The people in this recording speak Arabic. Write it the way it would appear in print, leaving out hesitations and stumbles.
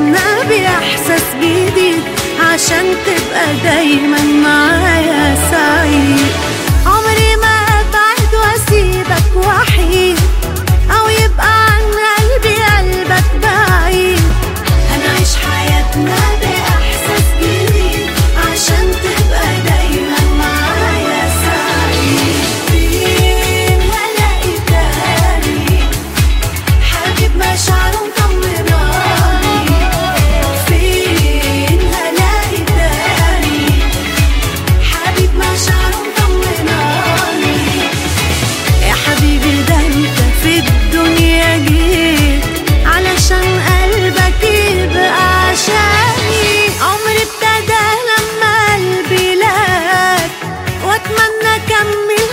حياتنا بإحساس جديد عشان تبقى دايما معايا سعيد. عمري ما أبعد وأسيبك وحيد أو يبقى عن قلبي قلبك بعيد. هنعيش حياتنا بإحساس جديد عشان تبقى دايما معايا سعيد. فين هلاقي تاني حبيب مشاعره مطمناني؟ فين هلاقي تاني حبيب مشاعره مطمناني؟ يا حبيبي ده انت في الدنيا جيت علشان قلبك يبقى عشاني. عمري ابتدى لما قلبي لك واتمنى اكمل